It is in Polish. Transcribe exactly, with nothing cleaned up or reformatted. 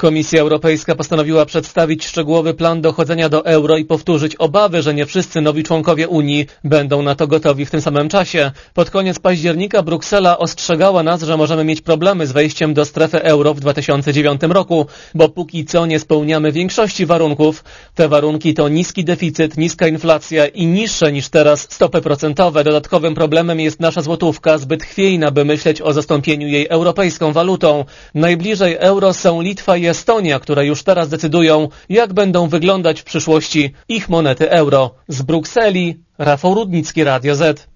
Komisja Europejska postanowiła przedstawić szczegółowy plan dochodzenia do euro i powtórzyć obawy, że nie wszyscy nowi członkowie Unii będą na to gotowi w tym samym czasie. Pod koniec października Bruksela ostrzegała nas, że możemy mieć problemy z wejściem do strefy euro w dwa tysiące dziewiątym roku, bo póki co nie spełniamy większości warunków. Te warunki to niski deficyt, niska inflacja i niższe niż teraz stopy procentowe. Dodatkowym problemem jest nasza złotówka, zbyt chwiejna, by myśleć o zastąpieniu jej europejską walutą. Najbliżej euro są Litwa i Estonia, które już teraz decydują, jak będą wyglądać w przyszłości ich monety euro. Z Brukseli Rafał Rudnicki, Radio Z.